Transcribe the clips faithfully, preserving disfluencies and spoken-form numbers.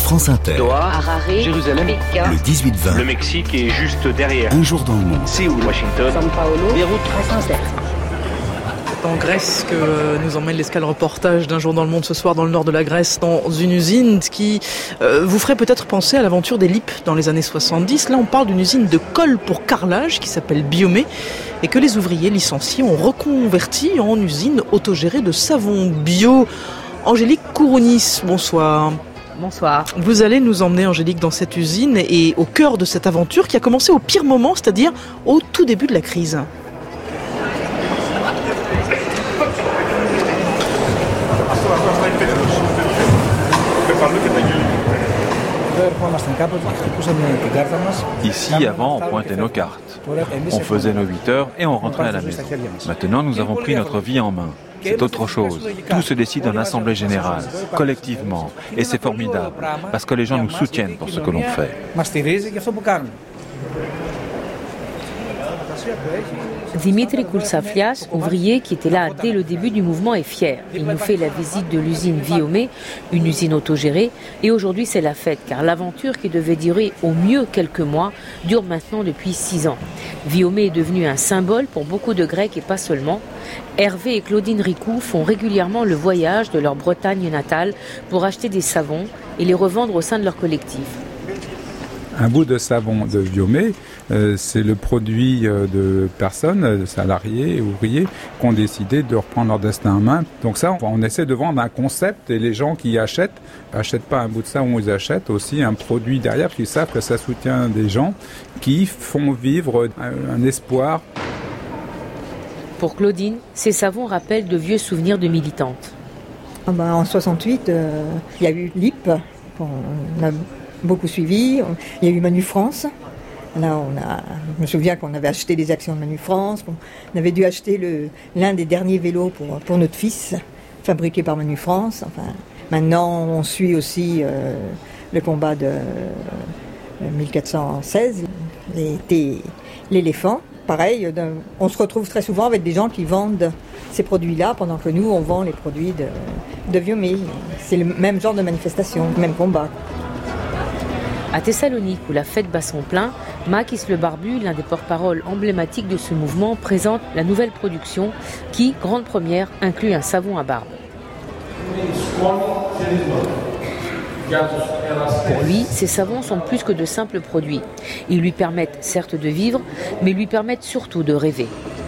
France Inter. Doha, Harare, Jérusalem, Pékin, Le dix-huit vingt. le Mexique est juste derrière. Un jour dans le monde. Séoul, Washington, São Paulo, Beyrouth. France Inter. En Grèce que nous emmène l'escale reportage d'un jour dans le monde ce soir dans le nord de la Grèce, dans une usine qui euh, vous ferait peut-être penser à l'aventure des Lippes dans les années soixante-dix. Là, on parle d'une usine de colle pour carrelage qui s'appelle Biomé et que les ouvriers licenciés ont reconverti en usine autogérée de savon bio. Angélique Kourounis, bonsoir. Bonsoir. Vous allez nous emmener, Angélique, dans cette usine et au cœur de cette aventure qui a commencé au pire moment, c'est-à-dire au tout début de la crise. Ici, avant, on pointait nos cartes. On faisait nos huit heures et on rentrait à la maison. Maintenant, nous avons pris notre vie en main. C'est autre chose. Tout se décide en assemblée générale, collectivement. Et c'est formidable, parce que les gens nous soutiennent pour ce que l'on fait. Dimitri Koursaflias, ouvrier qui était là dès le début du mouvement, est fier. Il nous fait la visite de l'usine Biomé, une usine autogérée. Et aujourd'hui, c'est la fête, car l'aventure qui devait durer au mieux quelques mois dure maintenant depuis six ans. Biomé est devenu un symbole pour beaucoup de Grecs et pas seulement. Hervé et Claudine Ricou font régulièrement le voyage de leur Bretagne natale pour acheter des savons et les revendre au sein de leur collectif. Un bout de savon de Biomé, euh, c'est le produit euh, de personnes, de salariés, ouvriers, qui ont décidé de reprendre leur destin en main. Donc ça, on, on essaie de vendre un concept et les gens qui achètent, achètent pas un bout de savon, ils achètent aussi un produit derrière, parce qu'ils savent que ça soutient des gens qui font vivre un, un espoir. Pour Claudine, ces savons rappellent de vieux souvenirs de militantes. Ah ben, en soixante-huit, euh, il y a eu L I P, on a beaucoup suivi. Il y a eu Manu France. Là, on a, je me souviens qu'on avait acheté des actions de Manu France. On avait dû acheter le, l'un des derniers vélos pour, pour notre fils, fabriqué par Manu France. Enfin, maintenant, on suit aussi euh, le combat de euh, mille quatre cent seize, les, l'éléphant. Pareil, on se retrouve très souvent avec des gens qui vendent ces produits-là pendant que nous, on vend les produits de, de Biomé. C'est le même genre de manifestation, le même combat. À Thessalonique, où la fête bat son plein, Makis le Barbu, l'un des porte-paroles emblématiques de ce mouvement, présente la nouvelle production qui, grande première, inclut un savon à barbe. Pour lui, ces savons sont plus que de simples produits. Ils lui permettent certes de vivre, mais lui permettent surtout de rêver.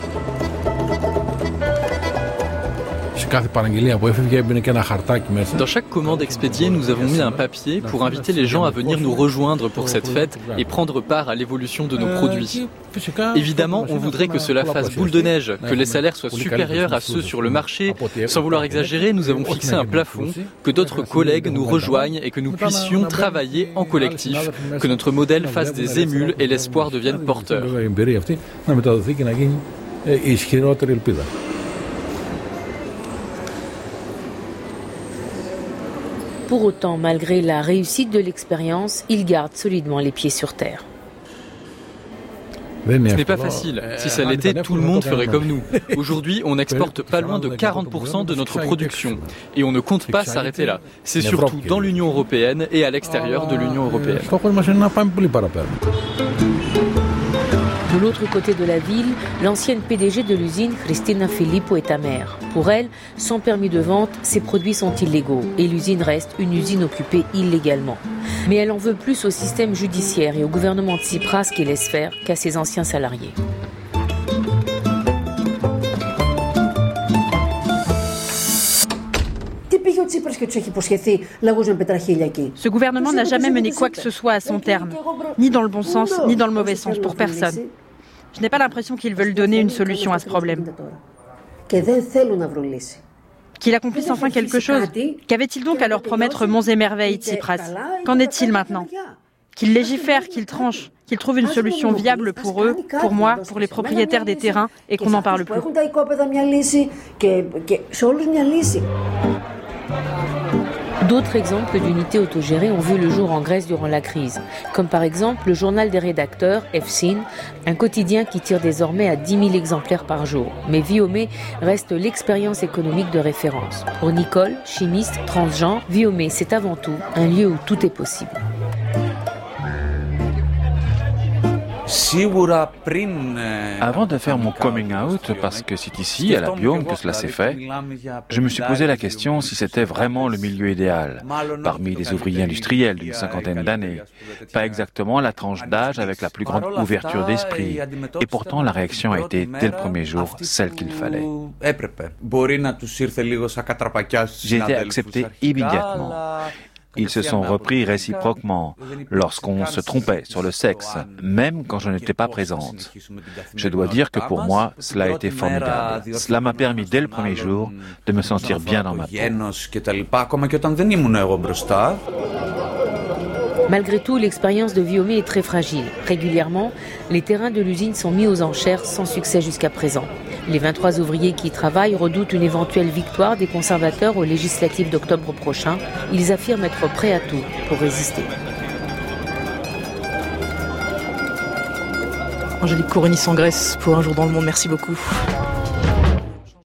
Dans chaque commande expédiée, nous avons mis un papier pour inviter les gens à venir nous rejoindre pour cette fête et prendre part à l'évolution de nos produits. Évidemment, on voudrait que cela fasse boule de neige, que les salaires soient supérieurs à ceux sur le marché. Sans vouloir exagérer, nous avons fixé un plafond, que d'autres collègues nous rejoignent et que nous puissions travailler en collectif, que notre modèle fasse des émules et l'espoir devienne porteur. Pour autant, malgré la réussite de l'expérience, il garde solidement les pieds sur terre. Ce n'est pas facile. Si ça l'était, tout le monde ferait comme nous. Aujourd'hui, on exporte pas loin de quarante pour cent de notre production. Et on ne compte pas s'arrêter là. C'est surtout dans l'Union européenne et à l'extérieur de l'Union européenne. De l'autre côté de la ville, l'ancienne P D G de l'usine, Cristina Filippo, est amère. Pour elle, sans permis de vente, ces produits sont illégaux et l'usine reste une usine occupée illégalement. Mais elle en veut plus au système judiciaire et au gouvernement de Tsipras qui laisse faire qu'à ses anciens salariés. Ce gouvernement n'a jamais mené quoi que ce soit à son terme, ni dans le bon sens, ni dans le mauvais sens, pour personne. Je n'ai pas l'impression qu'ils veulent donner une solution à ce problème. Qu'il accomplisse enfin quelque chose. Qu'avait-il donc à leur promettre monts et merveilles, Tsipras ? Qu'en est-il maintenant ? Qu'il légifère, qu'il tranche, qu'il trouve une solution viable pour eux, pour moi, pour les propriétaires des terrains, et qu'on n'en parle plus. D'autres exemples d'unités autogérées ont vu le jour en Grèce durant la crise, comme par exemple le journal des rédacteurs, Efsin, un quotidien qui tire désormais à dix mille exemplaires par jour. Mais Viomé reste l'expérience économique de référence. Pour Nicole, chimiste, transgenre, Viomé, c'est avant tout un lieu où tout est possible. Avant de faire mon coming out, parce que c'est ici, à la Biome, que cela s'est fait, je me suis posé la question si c'était vraiment le milieu idéal, parmi les ouvriers industriels d'une cinquantaine d'années. Pas exactement la tranche d'âge avec la plus grande ouverture d'esprit. Et pourtant, la réaction a été, dès le premier jour, celle qu'il fallait. J'ai été accepté immédiatement. Ils se sont repris réciproquement lorsqu'on se trompait sur le sexe, même quand je n'étais pas présente. Je dois dire que pour moi, cela a été formidable. Cela m'a permis dès le premier jour de me sentir bien dans ma peau. Malgré tout, l'expérience de Viomé est très fragile. Régulièrement, les terrains de l'usine sont mis aux enchères sans succès jusqu'à présent. Les vingt-trois ouvriers qui y travaillent redoutent une éventuelle victoire des conservateurs aux législatives d'octobre prochain. Ils affirment être prêts à tout pour résister. Angélique Kourounis en Grèce pour Un jour dans le monde, merci beaucoup.